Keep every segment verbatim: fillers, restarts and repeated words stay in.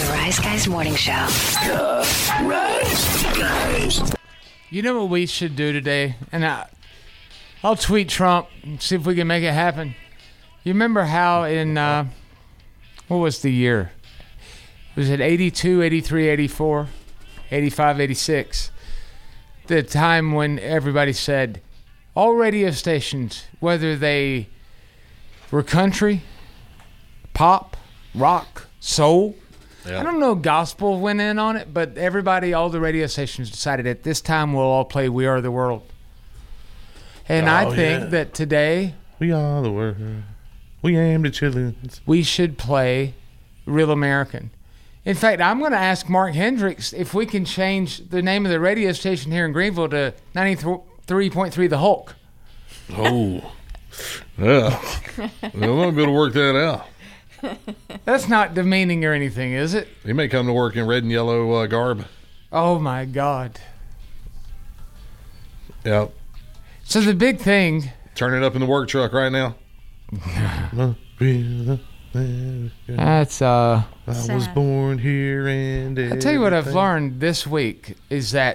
The Rise Guys Morning Show. The Rise Guys. You know what we should do today? And I, I'll tweet Trump and see if we can make it happen. You remember how in, uh, what was the year? Was it eighty-two, eighty-three, eighty-four, eighty-five, eighty-six? The time when everybody said all radio stations, whether they were country, pop, rock, soul, Yeah. I don't know if gospel went in on it, but everybody, all the radio stations decided at this time we'll all play We Are the World. And I Oh, think yeah. that today We are the world. We aim the children. we should play Real American. In fact, I'm going to ask Mark Hendricks if we can change the name of the radio station here in Greenville to ninety-three point three The Hulk. Oh. Yeah. We'll not be able to work that out. That's not demeaning or anything, is it? He may come to work in red and yellow uh, garb. Oh, my God. Yeah. So the big thing... Turn it up in the work truck right now. That's, uh... I was Sad. born here and I'll tell you what I've everything. learned this week is that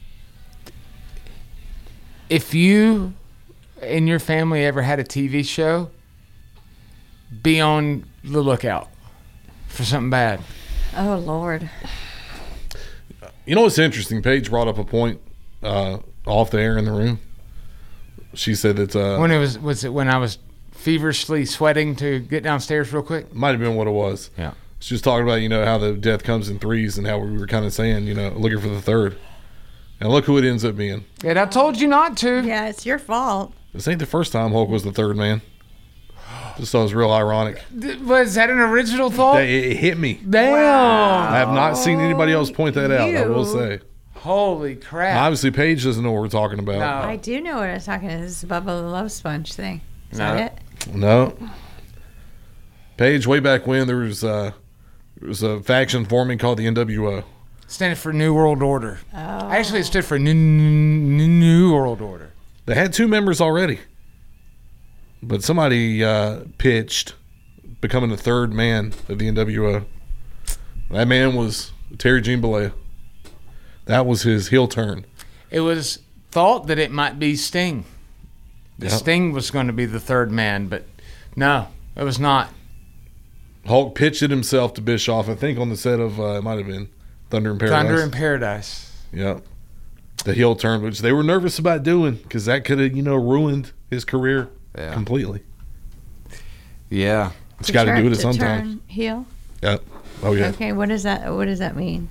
if you and your family ever had a T V show, be on the lookout for something bad. Oh, Lord. You know what's interesting? Paige brought up a point uh, off the air in the room. She said that uh, When it was, was it when I was feverishly sweating to get downstairs real quick? might have been what it was. Yeah. She was talking about, you know, how the death comes in threes and how we were kind of saying, you know, looking for the third. And look who it ends up being. And I told you not to. Yeah, it's your fault. This ain't the first time Hulk was the third man. Just thought it was real ironic. Th- Was that an original thought? It, it hit me. Damn. I have not seen anybody else point that out, I will You. say. Holy crap. Obviously, Paige doesn't know what we're talking about. No. I do know what I was talking about. This is Bubba the Love Sponge thing. Is No. that it? No. Paige, way back when, there was, uh, there was a faction forming called the N W O. Standing for New World Order. Oh. Actually, it stood for New, New, New World Order. They had two members already. But somebody uh, pitched becoming the third man of the N W O. That man was Terry Jean Balea. That was his heel turn. It was thought that it might be Sting. The Yep. Sting was going to be the third man, but no, it was not. Hulk pitched it himself to Bischoff, I think on the set of, uh, it might have been Thunder in Paradise. Thunder in Paradise. Yeah. The heel turn, which they were nervous about doing because that could have, you know, ruined his career Yeah. completely. Yeah. It's got to turn- do it to sometimes. turn heel? Yeah. Oh, yeah. Okay, what does that what does that mean?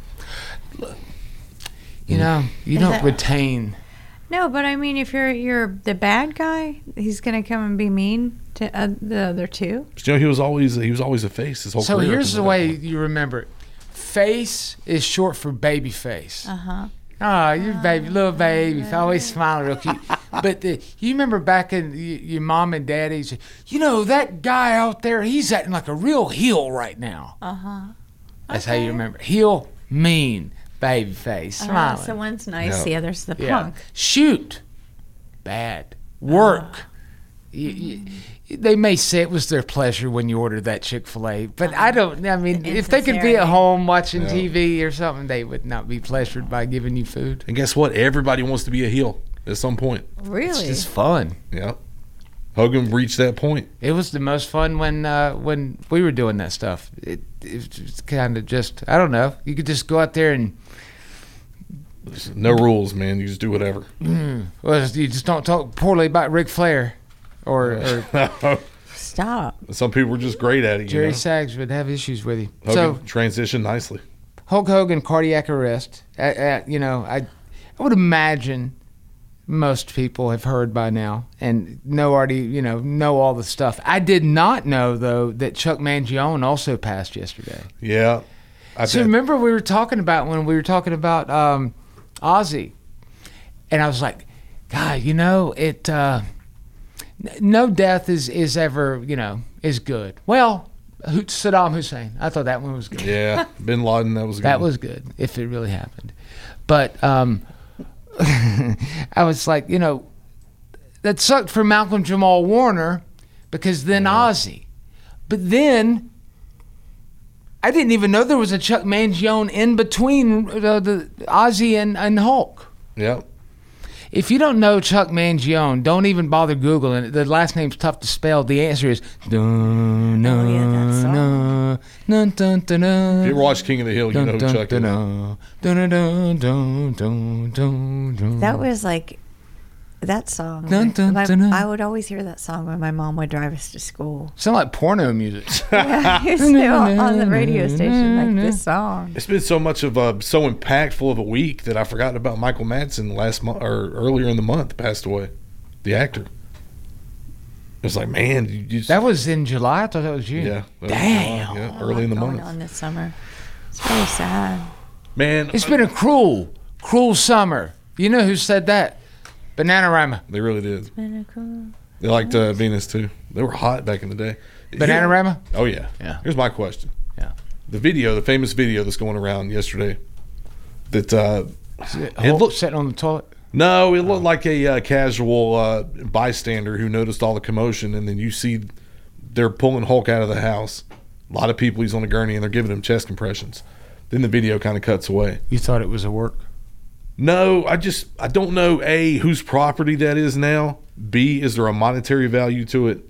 You know, you Is don't that- retain. No, but I mean, if you're you're the bad guy, he's gonna come and be mean to uh, the other two. But, you know, he was always he was always a face his whole So career. here's up the until way that point. you remember it. Face is short for baby face. Uh huh. Oh, you're baby, little baby, always smiling real cute. But the, you remember back in y- your mom and daddy's, you know, that guy out there, he's acting like a real heel right now. Uh huh. That's how you remember. Heel, mean, baby face, Uh, smiling. so one's nice, Yeah. the other's the yeah. punk. Shoot, bad. Work. You- you- they may say it was their pleasure when you ordered that Chick-fil-A, but I don't, I mean, if they could be at Insincerity. home watching Yeah. T V or something, they would not be pleasured by giving you food. And guess what? Everybody wants to be a heel at some point. It's Really? just fun. Yeah. Hogan reached that point. It was the most fun when uh, when we were doing that stuff. It, it was kind of just, I don't know. You could just go out there and, There's no rules, man. You just do whatever. well, you just don't talk poorly about Ric Flair or, or Stop. Some people were just great at it. You Jerry know? Sags would have issues with you. Hogan So transitioned nicely. Hulk Hogan cardiac arrest. At, at, you know, I I would imagine most people have heard by now and know already, you know, know all the stuff. I did not know though that Chuck Mangione also passed yesterday. Yeah. I So bet- remember we were talking about when we were talking about um, Ozzy, and I was like, God, you know, it. Uh, n- no death is is ever, you know, is good. Well, Hu- Saddam Hussein. I thought that one was good. Yeah. Bin Laden, that was a good. That one. was good if it really happened. But um, I was like, you know, that sucked for Malcolm Jamal Warner because then Ozzy. But then I didn't even know there was a Chuck Mangione in between uh, the Ozzy and, and Hulk. Yep. If you don't know Chuck Mangione, don't even bother Googling it. The last name's tough to spell. The answer is dun, dun, Oh, yeah, that song. dun, dun, dun, dun, If you ever watch King of the Hill, you know who dun, Chuck dun, is. dun, dun, dun, dun, dun, dun, dun. That was like that song. Dun, dun, my, dun, dun. I would always hear that song when my mom would drive us to school. Sound like porno music. Yeah, it was still on the radio station like this song. It's been so much of a so impactful of a week that I forgot about Michael Madsen last month or earlier in the month passed away, the actor. It was like, man, you just That was in July. I thought that was June. yeah, that was Damn. July, yeah, early in the Going month. on this summer. It's very sad. Man, It's been a cruel, cruel summer. You know who said that? Bananarama. they really did. Pinnacle. They liked uh, Venus too. They were hot back in the day. Bananarama? Oh yeah. Yeah. Here's my question. Yeah. The video, the famous video that's going around yesterday. That uh, Hulk looked- sitting on the toilet. no, it looked like a uh, casual uh, bystander who noticed all the commotion, and then you see they're pulling Hulk out of the house. A lot of people. He's on a gurney, and they're giving him chest compressions. Then the video kind of cuts away. You thought it was a work? No, I just I don't know A, whose property that is now. B, is there a monetary value to it?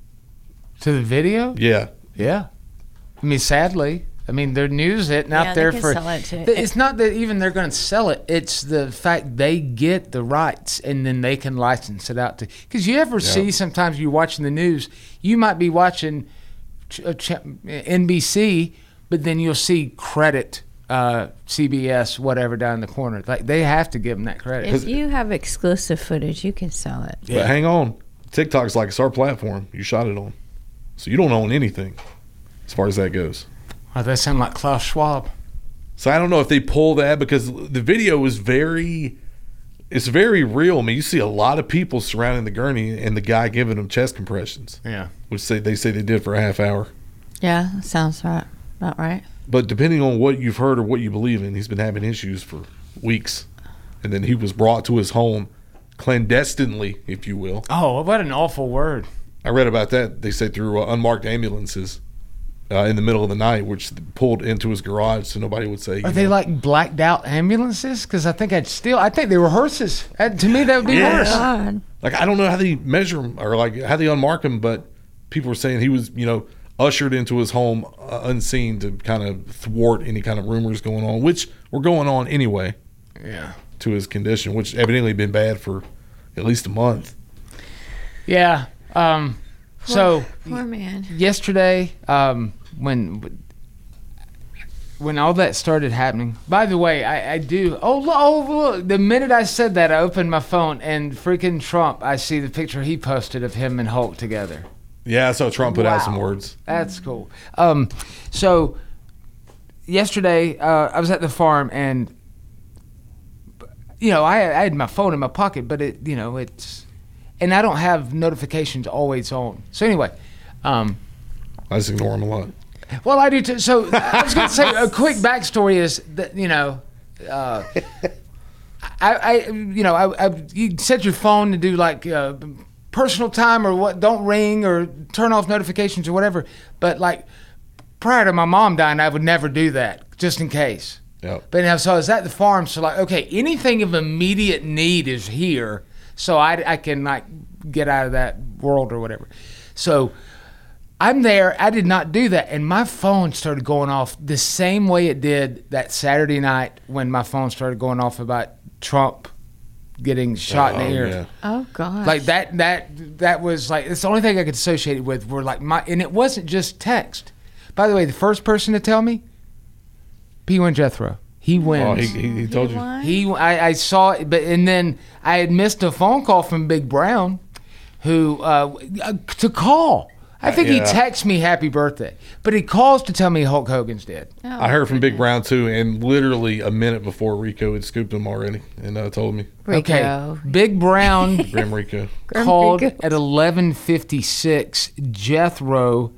To the video? Yeah. Yeah. I mean, sadly, I mean, they're news it and out Yeah, they there can for. sell it to- Th- It's not that even they're going to sell it. It's the fact they get the rights and then they can license it out to. Because you ever see sometimes you're watching the news, you might be watching ch- uh, ch- N B C, but then you'll see credit uh, C B S, whatever, down in the corner. Like they have to give them that credit. If you have exclusive footage, you can sell it. But hang on. TikTok's like it's our platform. You shot it on. So you don't own anything as far as that goes. Oh, that sound like Klaus Schwab. So I don't know if they pull that because the video is very, it's very real. I mean, you see a lot of people surrounding the gurney and the guy giving them chest compressions, Yeah. which they, they say they did for a half hour. Yeah, that sounds right. About right. But depending on what you've heard or what you believe in, he's been having issues for weeks. And then he was brought to his home clandestinely, if you will. Oh, what an awful word. I read about that. They say through uh, unmarked ambulances uh, in the middle of the night, which pulled into his garage so nobody would say. you Are they know, like blacked out ambulances? Because I think I'd still. I think they were hearses. That, to me, that would be Yeah. worse. God. Like, I don't know how they measure them or like how they unmark them, but people were saying he was, you know, ushered into his home uh, unseen to kind of thwart any kind of rumors going on, which were going on anyway Yeah. to his condition, which evidently had been bad for at least a month. Yeah. Um, so Poor man. yesterday, um, when when all that started happening. By the way, I, I do. Oh, lo- oh, look! The minute I said that, I opened my phone and freaking Trump. I see the picture he posted of him and Hulk together. Yeah, so Trump put out Wow. some words. That's cool. Um, so yesterday, uh, I was at the farm and, you know, I, I had my phone in my pocket, but it, you know, it's, and I don't have notifications always on. So anyway, um, I just ignore him a lot. well, I do too. So I was going to say a quick backstory is that, you know, uh, I, I, you know, I, I, you set your phone to do like uh, personal time or what, don't ring or turn off notifications or whatever. But like prior to my mom dying, I would never do that just in case. Yep. But now, so I was at the farm, so like, okay, anything of immediate need is here, so I, I can like get out of that world or whatever. So I'm there. I did not do that, and my phone started going off the same way it did that Saturday night when my phone started going off about Trump getting shot in Oh, the ear. yeah. Oh God. Like that, that, that was like it's the only thing I could associate it with. Were like my, and it wasn't just text. By the way, the first person to tell me, P one Jethro. He wins. Oh, he, he, he told you. Won? He, I, I saw it, but and then I had missed a phone call from Big Brown, who uh, uh, to call. I think he Yeah. texts me happy birthday, but he calls to tell me Hulk Hogan's dead. Oh, I heard from Big goodness. Brown too, and literally a minute before Rico had scooped him already, and uh, told me, Rico. Okay, Big Brown Grim Rico. Grim called Rico. at eleven fifty-six. Jethro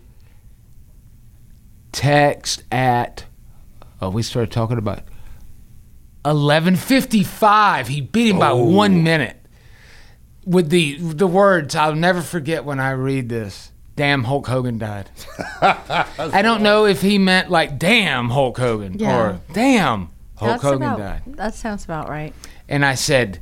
text at. Oh, we started talking about eleven fifty-five. He beat him by Oh. one minute with the the words I'll never forget when I read this. damn Hulk Hogan died. I don't know if he meant like damn Hulk Hogan Yeah. or damn Hulk That's Hogan about, died. That sounds about right. And I said,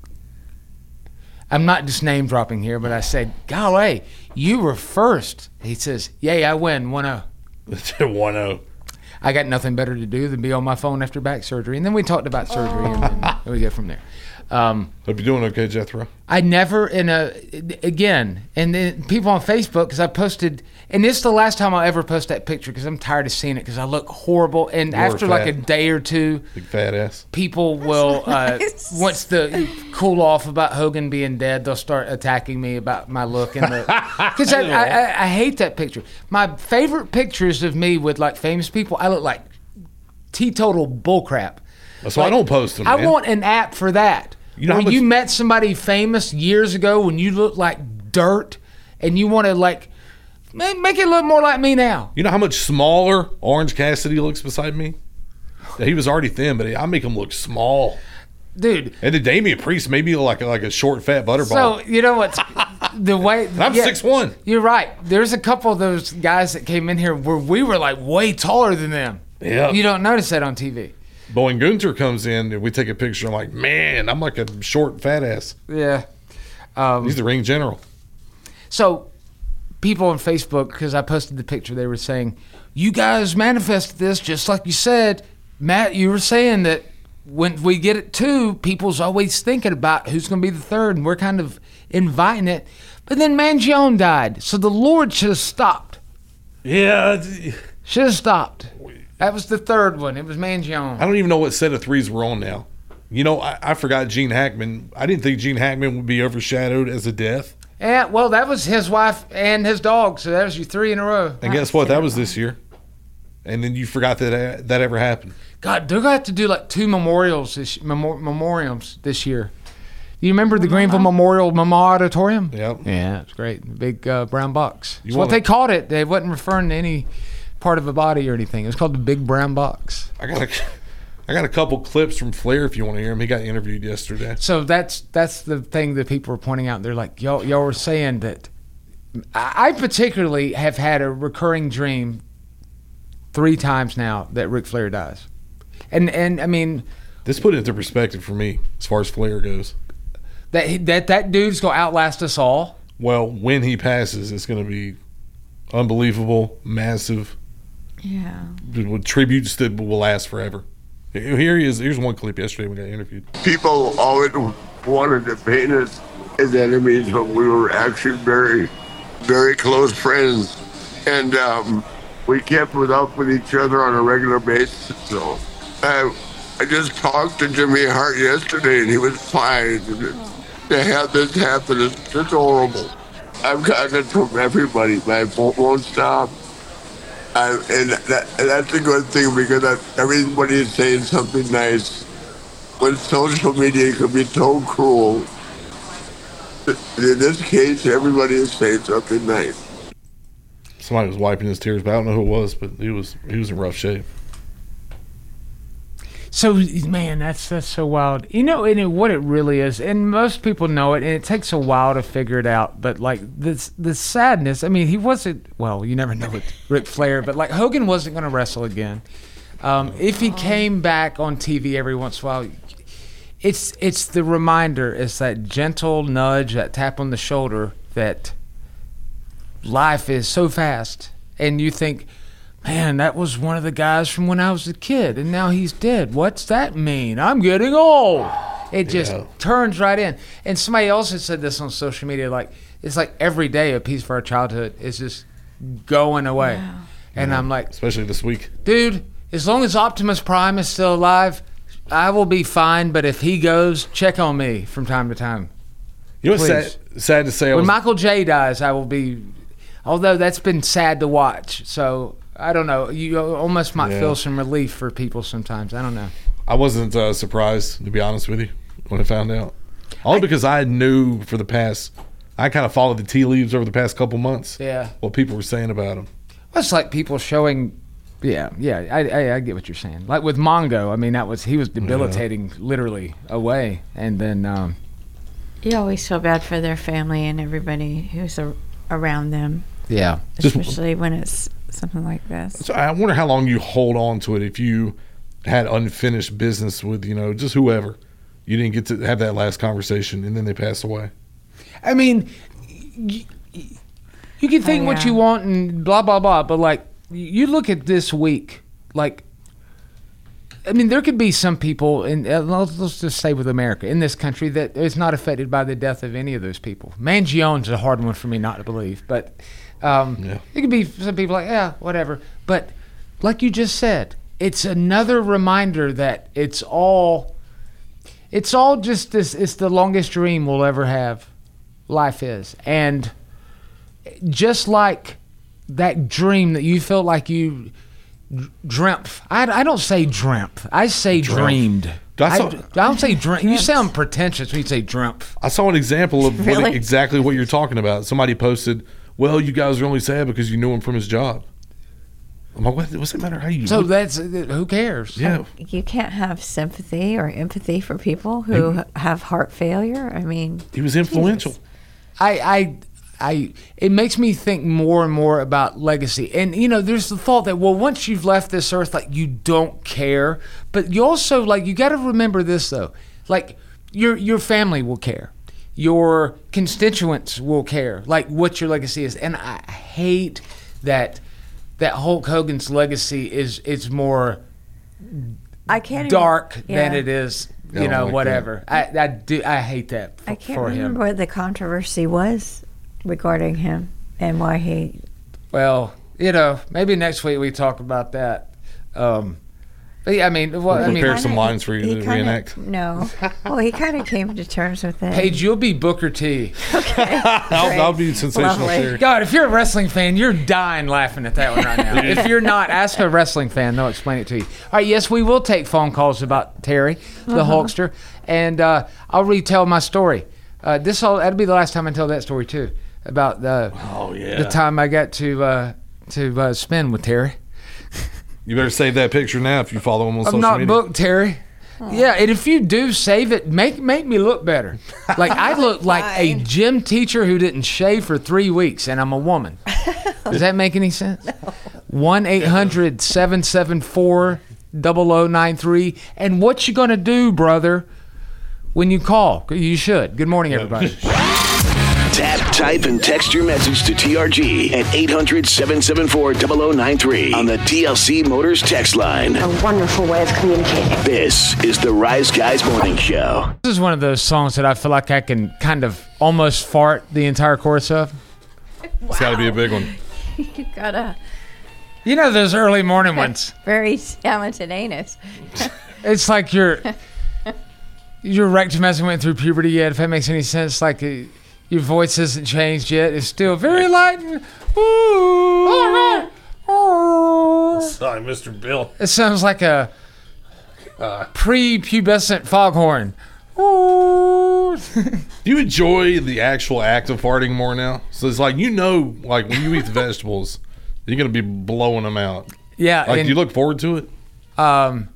I'm not just name dropping here, but I said, golly, you were first. He says, yay, I win one oh. one oh. I got nothing better to do than be on my phone after back surgery. And then we talked about surgery, and then we go from there. Um, Hope you're doing okay, Jethro. I never, in a, again, and then people on Facebook, because I posted, and this is the last time I'll ever post that picture because I'm tired of seeing it because I look horrible. And You're after like a fat. day or two, Big fat ass. people will, uh, nice. once the cool off about Hogan being dead, they'll start attacking me about my look. and the Because I, I, I, I hate that picture. My favorite pictures of me with like famous people, I look like teetotal bullcrap. That's why I Like, don't post them, I man. want an app for that. You know how Where much- you met somebody famous years ago when you look like dirt, and you want to like make, make it look more like me now. You know how much smaller Orange Cassidy looks beside me? Yeah, he was already thin, but I make him look small. Dude, And then Damian Priest made me look like a, like a short, fat butterball. so you know what's the way and I'm yeah, six one. You're right. There's a couple of those guys that came in here where we were like way taller than them. Yeah. You don't notice that on T V. But when Gunther comes in and we take a picture, I'm like, man, I'm like a short, fat ass. Yeah. Um, He's the ring general. So, people on Facebook, because I posted the picture, they were saying, you guys manifested this just like you said. Matt, you were saying that when we get it two, people's always thinking about who's going to be the third, and we're kind of inviting it. But then Mangione died, so the Lord should have stopped. Yeah. Should have stopped. That was the third one. It was Mangione. I don't even know what set of threes we're on now. You know, I, I forgot Gene Hackman. I didn't think Gene Hackman would be overshadowed as a death. Yeah, well, that was his wife and his dog, so that was you three in a row. And guess what? That was this year. And then you forgot that that ever happened. God, they're going to have to do like two memorials this, memor- memoriams this year. Do you remember the Greenville Memorial Mama Auditorium? Yep. Yeah, it's great. The big uh, brown box. That's You what wanna- they called it. They wasn't referring to any part of a body or anything. It was called the big brown box. I got a, I got a couple clips from Flair if you want to hear him. He got interviewed yesterday. So that's that's the thing that people were pointing out. They're like, y'all, y'all were saying that. I I particularly have had a recurring dream three times now that Ric Flair dies. And, and I mean, This put it into perspective for me as far as Flair goes. that he- that, that dude's going to outlast us all. Well, when he passes, it's going to be unbelievable, massive, Yeah. with tributes that will last forever. Here he is. Here's one clip yesterday when we got interviewed. People always wanted to paint us as enemies, but we were actually very, very close friends. And um, we kept it up with each other on a regular basis. So I, I just talked to Jimmy Hart yesterday, and he was fine. To have this happen is just horrible. I've gotten it from everybody. My phone won't stop. I, and, that, and that's a good thing because that, everybody is saying something nice. When social media can be so cruel, in this case, everybody is saying something nice. Somebody was wiping his tears, but I don't know who it was, but he was he was in rough shape. So, man, that's that's so wild. You know, and it, what it really is, and most people know it, and it takes a while to figure it out. But like this, the sadness. I mean, he wasn't. Well, you never know with Ric Flair, but like Hogan wasn't going to wrestle again. Um, if he came back on T V every once in a while, it's it's the reminder. It's that gentle nudge, that tap on the shoulder that life is so fast, and you think, man, that was one of the guys from when I was a kid, and now he's dead. What's that mean? I'm getting old. It just Yeah. turns right in. And somebody else had said this on social media, like, it's like every day a piece of our childhood is just going away. Wow. And I'm like, Especially this week. dude, as long as Optimus Prime is still alive, I will be fine. But if he goes, check on me from time to time. You know what's Please. sad, sad to say? I When was, Michael J dies, I will be, although that's been sad to watch. So I don't know. You almost might Yeah. feel some relief for people sometimes. I don't know. I wasn't uh, surprised, to be honest with you, when I found out. Only because I knew for the past, I kind of followed the tea leaves over the past couple months. Yeah. What people were saying about him. It's like people showing, yeah, yeah. I, I, I get what you're saying. Like with Mongo, I mean, that was he was debilitating, literally away, and then um, You always feel bad for their family and everybody who's a, around them. Yeah. Just- especially when it's something like this. So I wonder how long you hold on to it if you had unfinished business with, you know, just whoever. You didn't get to have that last conversation and then they passed away. I mean, you, you can think Oh, what yeah. you want and blah, blah, blah, but like, you look at this week, like, I mean, there could be some people, and uh, let's, let's just stay with America, in this country that is not affected by the death of any of those people. Mangione's a hard one for me not to believe, but um, Yeah. it could be some people like, yeah, whatever. But like you just said, it's another reminder that it's all, it's all just this, it's the longest dream we'll ever have. Life is. And just like that dream that you felt like you dreamt. I, I don't say dreamt. I say Dreamt. dreamed. That's I, a- I don't say dreamt. You sound pretentious when you say dreamt. I saw an example of what, Really? exactly what you're talking about. Somebody posted, well, you guys are only sad because you knew him from his job. I'm like, what, what's it matter how you So look? that's, who cares? Yeah. You can't have sympathy or empathy for people who have heart failure. I mean, He was influential. I, I, I, it makes me think more and more about legacy. And, you know, there's the thought that, well, once you've left this earth, like, you don't care. But you also, like, you got to remember this, though. Like, your your family will care. Your constituents will care, like, what your legacy is. And I hate that that Hulk Hogan's legacy is, is more I can't even- dark than yeah. it is, Yeah, you I know, like whatever. I, I, do, I hate that for, I can't for remember him. what the controversy was regarding him and why he. Well, you know, maybe next week we talk about that. Um, but yeah, I mean, well, I We'll mean, prepare some lines for you he to kinda- reenact. No, well, he kind of came to terms with it. Paige, you'll be Booker T. I'll, I'll be sensational Lovely. Sherry. God, if you're a wrestling fan, you're dying laughing at that one right now. If you're not, ask a wrestling fan; they'll explain it to you. All right, yes, we will take phone calls about Terry, the Hulkster, and uh, I'll retell my story. Uh, this will that'll be the last time I tell that story too, about the Oh, yeah. the time I got to uh, to uh, spend with Terry. You better save that picture now if you follow him on I'm social not media. booked, Terry. Yeah, and if you do save it, make make me look better. Like I look like a gym teacher who didn't shave for three weeks, and I'm a woman. Does that make any sense? One eight hundred seven seven four zero zero nine three. And what you gonna do, brother, when you call? You should. Good morning, everybody. Tap, type, and text your message to T R G at eight hundred seven seven four zero zero nine three on the T L C Motors text line. A wonderful way of communicating. This is the Rise Guys Morning Show. This is one of those songs that I feel like I can kind of almost fart the entire chorus of. It's got to be a big one. You got a You know those early morning ones. very talented anus. It's like your your rectum hasn't went through puberty yet. If that makes any sense, like uh, your voice hasn't changed yet. It's still very light and ooh. Sorry, Mister Bill. It sounds like a pre-pubescent foghorn. Ooh. Do you enjoy the actual act of farting more now? So it's like, you know, like when you eat the vegetables, you're going to be blowing them out. Yeah, Like, and, do you look forward to it? um,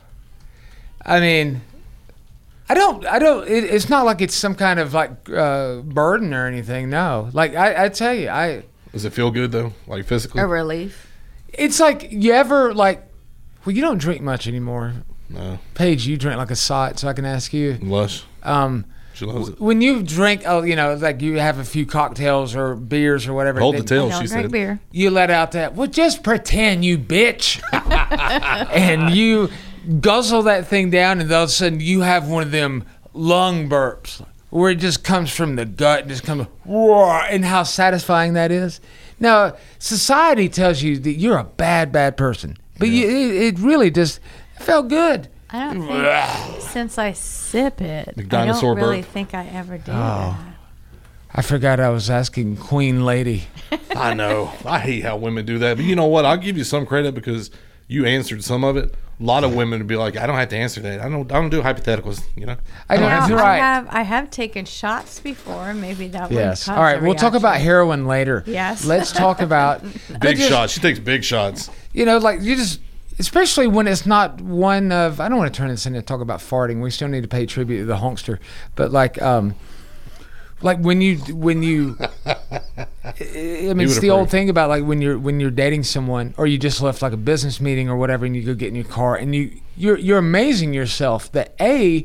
I mean, I don't, I don't. It, it's not like it's some kind of like uh, burden or anything. No, like I, I tell you, I. Does it feel good, though? Like physically? A relief. It's like you ever like. Well, you don't drink much anymore. No. Paige, you drink like a sot, so I can ask you. Lush. Um, She loves it. when you drink, oh, you know, like you have a few cocktails or beers or whatever. Hold the then tail, Don't she drink said. beer. You let out that. Well, just pretend, you bitch, and you guzzle that thing down, and all of a sudden you have one of them lung burps where it just comes from the gut and just comes, roar, and how satisfying that is. Now, society tells you that you're a bad, bad person, but you, it, it really just felt good. I don't think since I sip it, The I dinosaur don't really burp. think I ever did Oh. that. I forgot I was asking Queen Lady. I know. I hate how women do that. But you know what? I'll give you some credit because you answered some of it. A lot of women would be like, I don't have to answer that. I don't I don't do hypotheticals, you know? I don't Now, have to I right. have I have taken shots before. Maybe that would Yes. cause All right. a We'll talk about reaction. heroin later. Yes. Let's talk about Big just- shots. She takes big shots. You know, like you just, especially when it's not one of. I don't want to turn this into talk about farting. We still need to pay tribute to the honkster, but like, um, like when you when you I mean, it's the old thing about like when you're when you're dating someone, or you just left like a business meeting or whatever, and you go get in your car, and you you're you're amazing yourself that a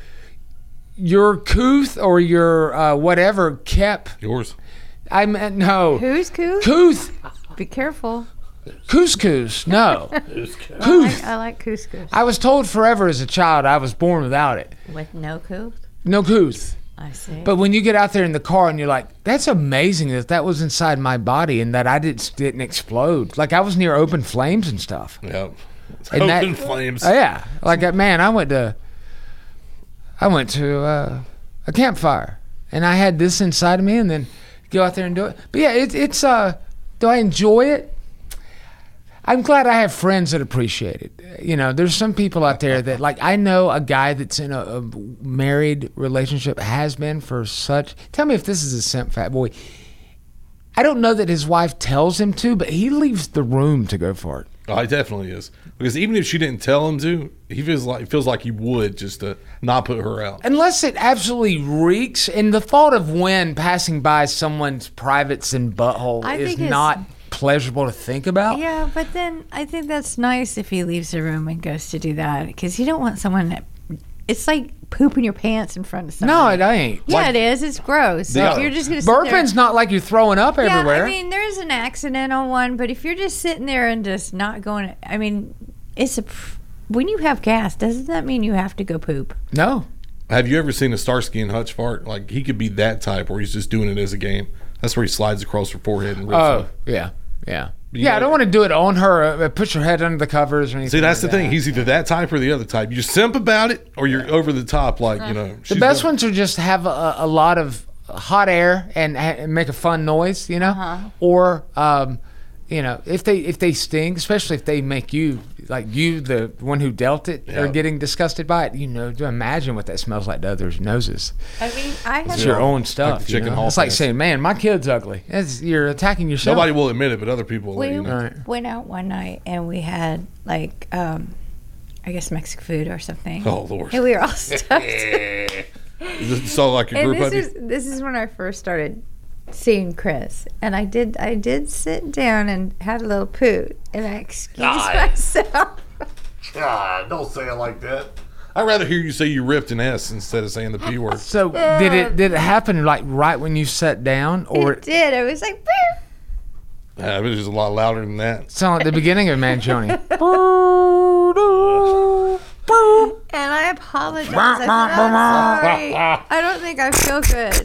your couth or your uh, whatever kept yours. I meant no. Who's couth? Couth. Be careful. Couscous. No. I Couth. like, I like couscous. I was told forever as a child I was born without it. With no couth? No couth. I see. But when you get out there in the car and you're like, that's amazing that that was inside my body and that I didn't, didn't explode. Like I was near open flames and stuff. Yep. And Open that, flames. Oh, yeah. Like, uh, man, I went to, I went to uh, a campfire and I had this inside of me and then go out there and do it. But yeah, it, it's, uh, do I enjoy it? I'm glad I have friends that appreciate it. You know, there's some people out there that, like, I know a guy that's in a, a married relationship, has been for such. Tell me if this is a simp, fat boy. I don't know that his wife tells him to, but he leaves the room to go for it. Oh, he definitely is. Because even if she didn't tell him to, he feels like feels like he would just to not put her out. Unless it absolutely reeks, and the thought of wind passing by someone's privates and butthole I is think it's- not pleasurable to think about. Yeah, but then I think that's nice if he leaves the room and goes to do that because you don't want someone that. It's like pooping your pants in front of someone. No, it ain't. Yeah, Like, it is. It's gross. So Yeah. if you're just gonna sit there, burping's not like you're throwing up yeah, everywhere. I mean, there's an accident on one, but if you're just sitting there and just not going, I mean, it's a. When you have gas, doesn't that mean you have to go poop? No. Have you ever seen a Starsky and Hutch fart? Like, he could be that type where he's just doing it as a game. That's where he slides across her forehead and rips Oh, her. yeah, yeah. You Yeah, know- I don't want to do it on her. Uh, push her head under the covers or anything. See, that's like the thing. that. He's either that type or the other type. You simp about it, or you're over the top, like, you know. The best ones are just have a, a lot of hot air and, ha- and make a fun noise, you know, Uh-huh. or um, you know, if they if they sting, especially if they make you like you the one who dealt it Yeah. or getting disgusted by it, you know, to imagine what that smells like to others' noses. I mean, I have. It's your own stuff. Like the you chicken know? hall It's like pass. saying, "Man, my kid's ugly." It's, you're attacking yourself. Nobody will admit it, but other people will let We you know. Right. went out one night and we had like, um, I guess Mexican food or something. Oh, Lord. And we were all stuffed. So, like, your and group this of you? is this is when I first started seeing Chris, and I did I did sit down and had a little poo, and I excused myself. God, don't say it like that. I'd rather hear you say you ripped an S instead of saying the P word. So did it did it happen like right when you sat down, or It did. I was like, "Beep." Uh, it was just a lot louder than that. sound like the beginning of Manchoni? And I apologize. I said, I'm sorry. I don't think I feel good.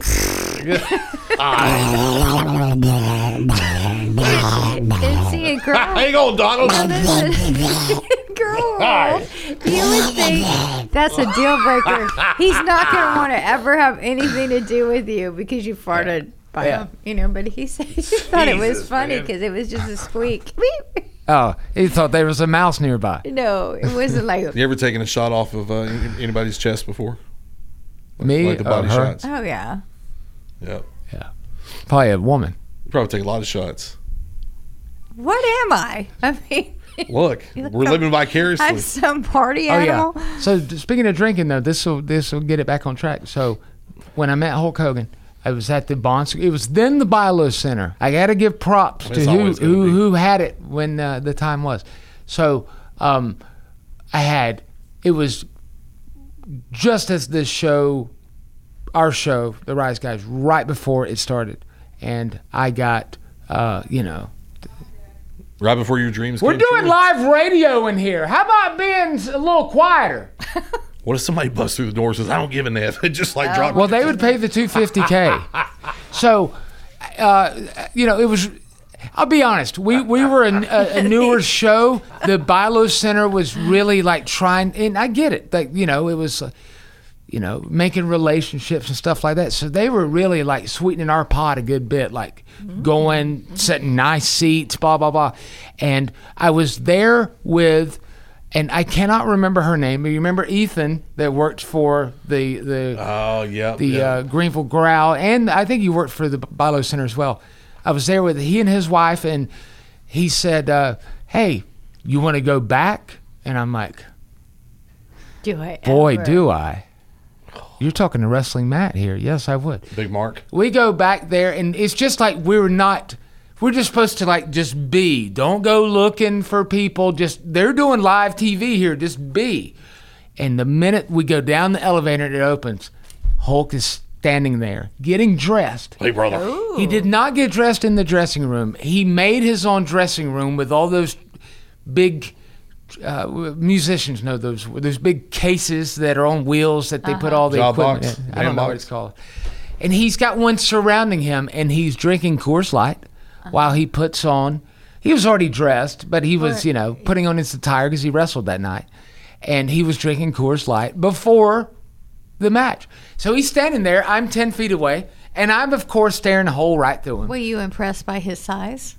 And see, a girl. Hang on, Donald. Listen, girl, you would think that's a deal breaker. He's not going to want to ever have anything to do with you because you farted by Yeah. him, you know. But he said he thought it was Jesus, funny man. because it was just a squeak. Beep. Oh, he thought there was a mouse nearby. No, it wasn't like. You ever taken a shot off of uh, any- anybody's chest before? Me Like the or body her? shots? Oh yeah. Yep. Yeah, probably a woman. You probably take a lot of shots. What am I? I mean, Look, we're living vicariously. I'm some party Oh animal. yeah. So d- speaking of drinking though, this will this will get it back on track. So when I met Hulk Hogan, I was at the Bonds. It was then the Bilo Center. I got to give props It's to who always gonna who, be. who had it when uh, the time was. So um, I had it was just as this show, our show, the Rise Guys, right before it started, and I got uh, you know. Right before your dreams We're came doing true. live radio in here. How about being a little quieter? What if somebody busts through the door and says, I don't give an F? Just like drop Well, they would pay the two fifty k. So, uh, you know, it was. I'll be honest. We we were a, a, a newer show. The Bilo Center was really like trying, and I get it. Like you know, it was, uh, you know, making relationships and stuff like that. So they were really like sweetening our pot a good bit, like going, setting nice seats, blah blah blah. And I was there with. And I cannot remember her name. But you remember Ethan that worked for the the Oh, yeah. the yeah. uh, Greenville Growl, and I think he worked for the Bilo Center as well. I was there with he and his wife, and he said, uh, "Hey, you want to go back?" And I'm like, Do I? "Boy, ever. do I!" You're talking to Wrestling Matt here. Yes, I would. Big Mark. We go back there, and it's just like we're not. We're just supposed to like just be. Don't go looking for people. Just they're doing live T V here. Just be. And the minute we go down the elevator and it opens, Hulk is standing there getting dressed. Hey, brother. Ooh. He did not get dressed in the dressing room. He made his own dressing room with all those big uh, musicians know those those big cases that are on wheels that they put all the Job equipment box, in. I band don't know what box. it's called. And he's got one surrounding him, and he's drinking Coors Light while he puts on. He was already dressed, but he was, you know, putting on his attire because he wrestled that night. And he was drinking Coors Light before the match. So he's standing there. I'm ten feet away, and I'm, of course, staring a hole right through him. Were you impressed by his size?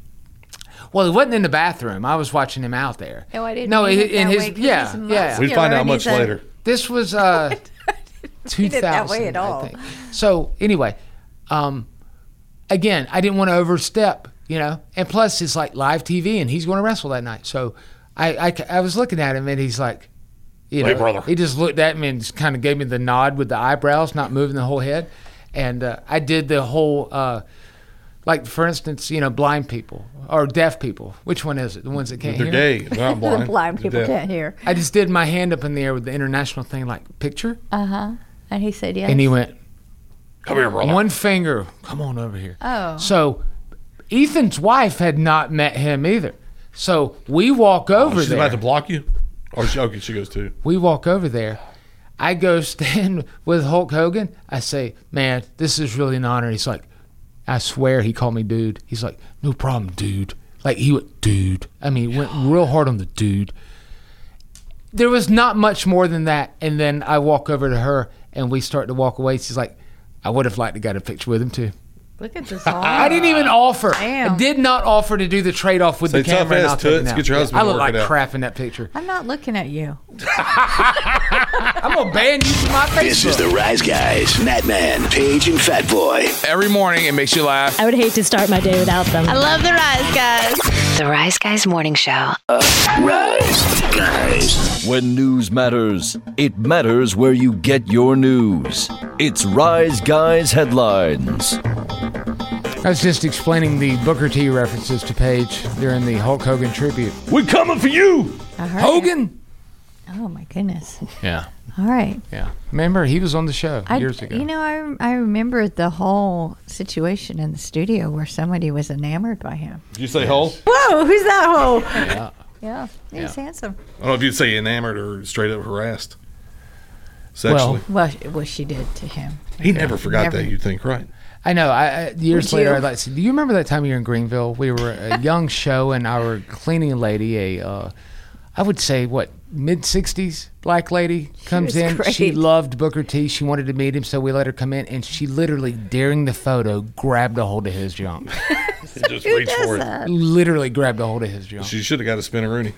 Well, he wasn't in the bathroom. I was watching him out there. Oh, I didn't No, mean in, it in that his way 'cause yeah, he's yeah. muscular We'd find out and much he's a- later. This was uh, two it that way thousand. at all. I think. So anyway, um, again, I didn't want to overstep, you know. And plus, it's like live T V, and he's going to wrestle that night. So I, I, I was looking at him, and he's like, you know, Hey, brother. he just looked at me and just kind of gave me the nod with the eyebrows, not moving the whole head. And uh, I did the whole. Uh, Like, for instance, you know, blind people or deaf people. Which one is it? The ones that can't They're hear? gay. They're not blind. The blind They're people deaf. can't hear. I just did my hand up in the air with the international thing, like, picture. Uh huh. And he said yes. And he went, Come here, brother. one finger, come on over here. Oh. So Ethan's wife had not met him either. So we walk over Oh, she's there. about to block you? Or she, okay, she goes too. we walk over there. I go stand with Hulk Hogan. I say, man, this is really an honor. He's like, I swear he called me dude. He's like, no problem, dude. Like, he went, dude. I mean, he went real hard on the dude. There was not much more than that. And then I walk over to her, and we start to walk away. She's like, I would have liked to got a picture with him, too. Look at this all. I didn't even offer. Damn. I did not offer to do the trade-off with Say the camera. tough and ass I'll take it toots, out. get your husband I to look work like it out. crap in that picture. I'm not looking at you. I'm going to ban you from my Facebook. This is the Rise Guys, Matt Man, Paige, and Fat Boy. Every morning it makes you laugh. I would hate to start my day without them. I love the Rise Guys. The Rise Guys Morning Show. Rise Guys. When news matters, it matters where you get your news. It's Rise Guys Headlines. I was just explaining the Booker T references to Paige during the Hulk Hogan tribute. We're coming for you! I heard Hogan? it. Oh my goodness. Yeah, All right. yeah. Remember, he was on the show I, years ago. You know, I I remember the whole situation in the studio where somebody was enamored by him. Did you say hole? Whoa, who's that hole? yeah. Yeah, he's Yeah. handsome. I don't know if you'd say enamored or straight up harassed. Sexually. Well, what she did to him. he never forgot Never. that, you'd think, right? I know. I, I years Would later, you? I'd like to say, do you remember that time you were in Greenville? We were a young show, and our cleaning lady, a uh, I would say what mid sixties black lady, comes was in. great. She loved Booker T. She wanted to meet him, so we let her come in, and she literally during the photo grabbed a hold of his junk. Just Who reach does for it. that? Literally grabbed a hold of his junk. She should have got a spinneroonie.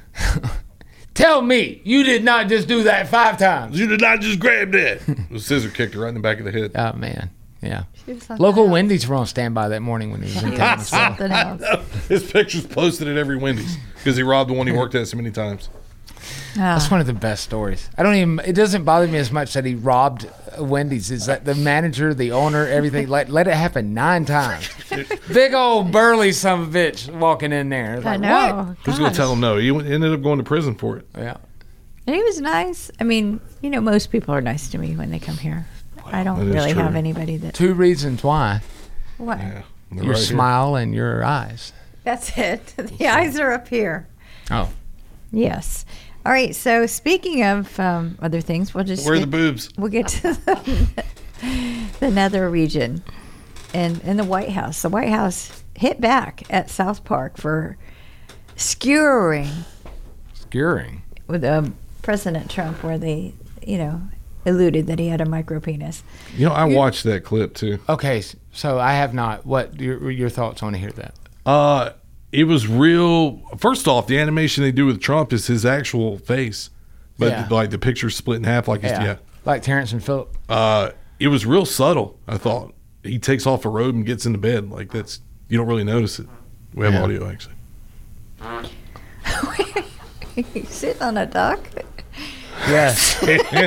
Tell me you did not just do that five times. You did not just grab that. The scissor kicked her right in the back of the head. Oh man, yeah. She was something Local else. Wendy's were on standby that morning when he was in She town. was as well. something else. His picture's posted at every Wendy's because he robbed the one he worked at so many times. That's one of the best stories. I don't even. It doesn't bother me as much that he robbed uh, Wendy's. Is that the manager, the owner, everything? Let let it happen nine times. Big old burly son of a bitch walking in there. It's I like, know. Who's going Gosh. to tell him no? He went- ended up going to prison for it. What? Yeah. And he was nice. I mean, you know, most people are nice to me when they come here. I that don't is really true. have anybody that. Two reasons why: What? Yeah. They're your right here. smile and your eyes. That's it. The eyes are up here. Oh, Yes. All right. So speaking of um, other things, we'll just Where are get, the boobs? we'll get to the, the nether region and and the White House. The White House hit back at South Park for skewering skewering. with um, President Trump, where they, you know, alluded that he had a micro penis. You know, I watched that clip too. Okay, s- so I have not. What your your thoughts on to hear that? Uh, it was real. First off, the animation they do with Trump is his actual face, but Yeah. like the picture's split in half. Like, yeah. yeah. Like Terrence and Phillip. Uh, it was real subtle. I thought he takes off a robe and gets into bed. Like that's you don't really notice it. We have Yeah. audio actually. You sitting on a duck? Yes.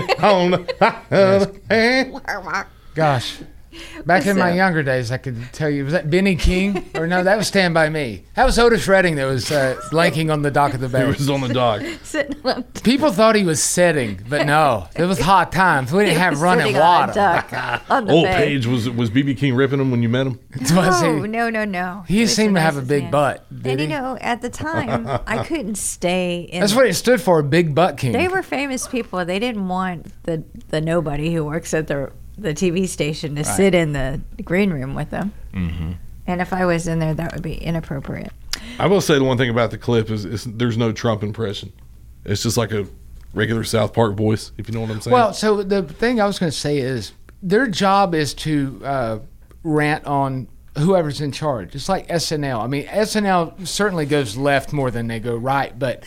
Gosh. Back in my younger days, I could tell you, was that Benny King? Or no, that was Stand By Me. That was Otis Redding that was uh, blanking on the dock of the bay. He was on the dock. Sitting on People thought he was sitting, but no. It was hot times. We didn't He have was running sitting on a water. duck on the Old bay. Paige, was was B B King ripping him when you met him? Was No, he? no, no, no. He was seemed the to have a nicest big man. butt, did And he? you know, at the time, I couldn't stay in. That's what it stood for, Big Butt King. They were famous people. They didn't want the the nobody who works at the the T V station to sit in the green room with them. Mm-hmm. And if I was in there, that would be inappropriate. I will say the one thing about the clip is, is there's no Trump impression. It's just like a regular South Park voice, if you know what I'm saying. Well, so the thing I was going to say is their job is to uh, rant on whoever's in charge. It's like S N L. I mean, S N L certainly goes left more than they go right, but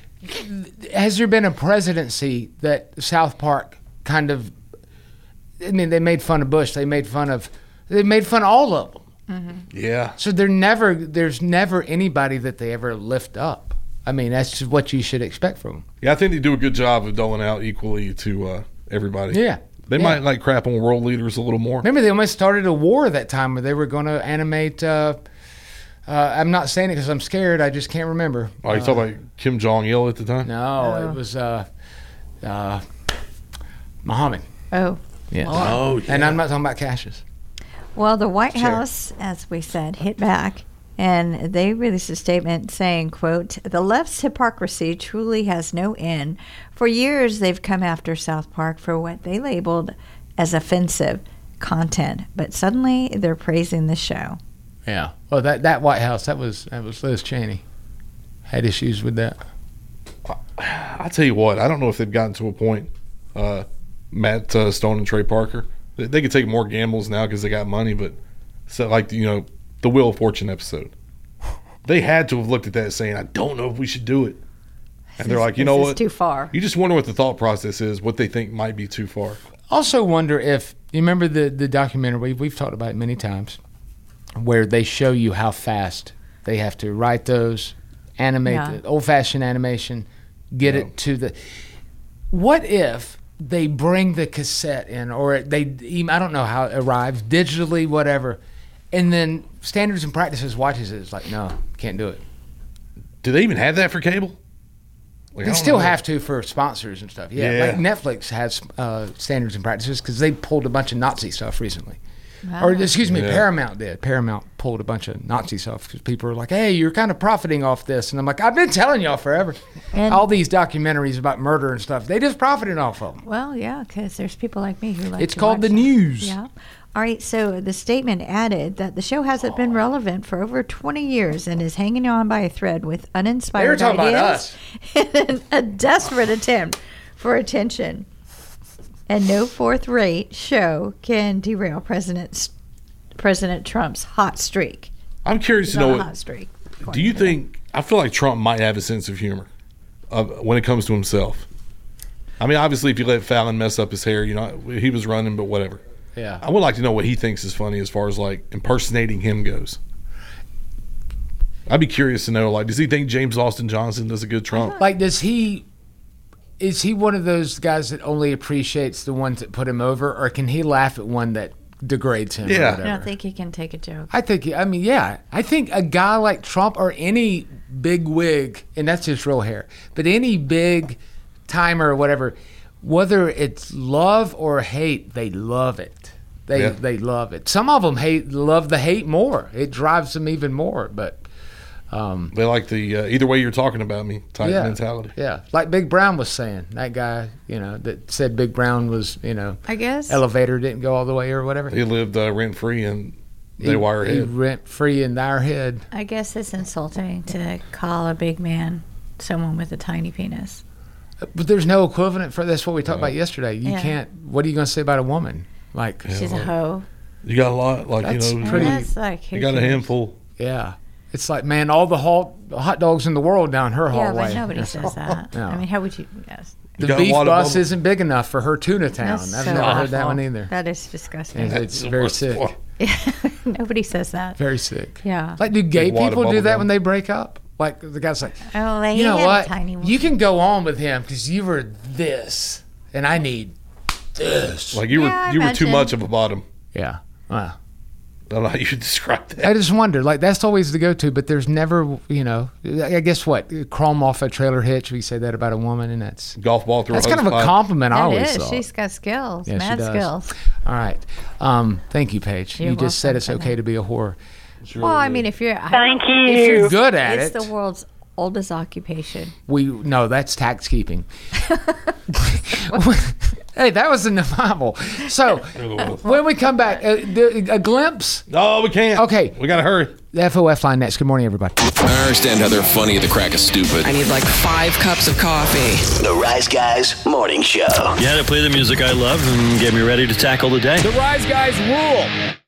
has there been a presidency that South Park kind of, I mean, they made fun of Bush. They made fun of, they made fun of all of them. yeah. So they're never, there's never anybody that they ever lift up. I mean, that's just what you should expect from them. Yeah, I think they do a good job of doling out equally to uh, everybody. Yeah. They Yeah. might like crap on world leaders a little more. Remember, they almost started a war that time where they were going to animate. Uh, uh, I'm not saying it because I'm scared. I just can't remember. Oh, you talking about Kim Jong Il at the time? No, Oh. it was uh, uh, Muhammad. Oh. Yeah. Oh, yeah. And I'm not talking about Cassius. Well, the White Sure. House, as we said, hit back, and they released a statement saying, quote, "The left's hypocrisy truly has no end. For years, they've come after South Park for what they labeled as offensive content, but suddenly they're praising the show." Yeah. Well, that, that White House, that was that was Liz Cheney. Had issues with that. I tell you what, I don't know if they've gotten to a point, uh, Matt uh, Stone and Trey Parker, they, they could take more gambles now because they got money, but so like, you know, the Wheel of Fortune episode, they had to have looked at that saying, I don't know if we should do it. And they're like, you This know is what? too far. You just wonder what the thought process is, what they think might be too far. Also wonder if, you remember the, the documentary, we've, we've talked about it many times, where they show you how fast they have to write those, animate Yeah. the old-fashioned animation, get Yeah. it to the... What if they bring the cassette in, or they, I don't know how it arrives, digitally, whatever, and then Standards and Practices watches it, it's like, no, can't do it. Do they even have that for cable? Like, I They don't still know. have to for sponsors and stuff. Yeah, Yeah. like Netflix has uh, Standards and Practices because they pulled a bunch of Nazi stuff recently. Wow. Or excuse me, Yeah. Paramount did. Paramount pulled a bunch of Nazi stuff because people were like, "Hey, you're kind of profiting off this," and I'm like, "I've been telling y'all forever." And- All these documentaries about murder and stuff, they just profited off of them. Well, yeah, because there's people like me who like It's to called watch the that. news. Yeah. All right, so the statement added that the show hasn't been relevant for over twenty years and is hanging on by a thread with uninspired They were talking about ideas and a desperate attempt for attention. And no fourth-rate show can derail President President Trump's hot streak. I'm curious He's to know on a what, hot streak. do you think, I feel like Trump might have a sense of humor uh, when it comes to himself. I mean, obviously, if you let Fallon mess up his hair, you know, he was running, but whatever. Yeah. I would like to know what he thinks is funny as far as like impersonating him goes. I'd be curious to know, like, does he think James Austin Johnson does a good Trump? Like, does he? Is he one of those guys that only appreciates the ones that put him over, or can he laugh at one that degrades him? Yeah. or I I whatever? don't think he can take a joke. I think, I mean, yeah. I think a guy like Trump or any big wig, and that's just real hair, but any big timer or whatever, whether it's love or hate, they love it. They Yeah. they love it. Some of them hate love the hate more. It drives them even more. But um, They like the uh, either way you're talking about me type yeah, mentality. yeah, like Big Brown was saying, that guy, you know, that said Big Brown was, you know, I guess. elevator didn't go all the way or whatever. He lived uh, rent free and they He- wire he head. rent free in our head. I guess it's insulting to call a big man someone with a tiny penis. But there's no equivalent for that's what we talked about yesterday. You Yeah. can't. What are you going to say about a woman? Like, She's a hoe. You got a lot, like, That's you know, pretty- That's like, you got a handful. yeah, it's like, man, all the hot, hot dogs in the world down her Yeah, hallway. but nobody says that. No. I mean, how would you? Yes. The got a beef lot of bus bubble- isn't big enough for her tuna town. That's I've so never heard that awful. one either. That is disgusting. And it's the very worst sick. one. Nobody says that. Very sick. Yeah. Like, do gay Big wad of people do bubble that gum. when they break up? Like the guy's like, Oh, they you know had a what? tiny one. You can go on with him because you were this, and I need this. Like you Yeah, were I you were too imagine. much of a bottom. Yeah. Wow. I don't know how you describe that. I just wonder, like, that's always the go-to, but there's never, you know, I guess what? Chrome off a trailer hitch, we say that about a woman, and that's Golf ball through that's a kind of a hose pipe. compliment, I That always is. thought. She's got skills. Yeah, she Mad does. skills. All right. Um, thank you, Paige. You're you just said welcome it's for okay that. to be a whore. Well, I mean, if you're Thank if you. You're good at it's it. the world's oldest occupation. We no, that's tax keeping. Hey, that was in the Bible. So when we come back, uh, the, a glimpse. No, we can't. Okay, we gotta hurry. The F O F line next. Good morning, everybody. I understand how they're funny at the crack of stupid. I need like five cups of coffee. The Rise Guys Morning Show. You had to play the music I love and get me ready to tackle the day. The Rise Guys rule.